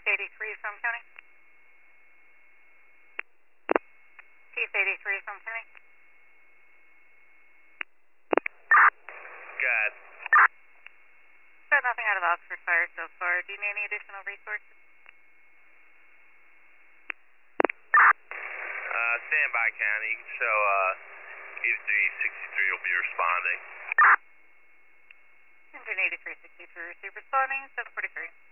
Chief 83 from County. Chief 83 from County. Good. Got nothing out of Oxford Fire so far. Do you need any additional resources? Stand by, County. You can show 8363 will be responding. Engine 8363 receive responding, 743.